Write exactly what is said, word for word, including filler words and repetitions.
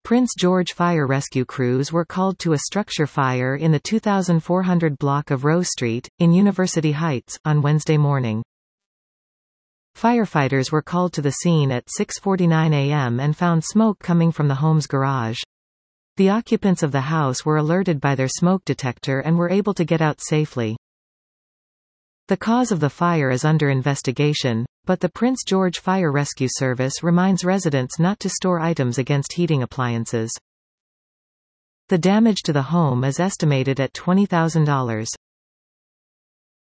Prince George fire rescue crews were called to a structure fire in the two thousand four hundred block of Rose Street, in University Heights, on Wednesday morning. Firefighters were called to the scene at six forty-nine a m and found smoke coming from the home's garage. The occupants of the house were alerted by their smoke detector and were able to get out safely. The cause of the fire is under investigation, but the Prince George Fire Rescue Service reminds residents not to store items against heating appliances. The damage to the home is estimated at twenty thousand dollars.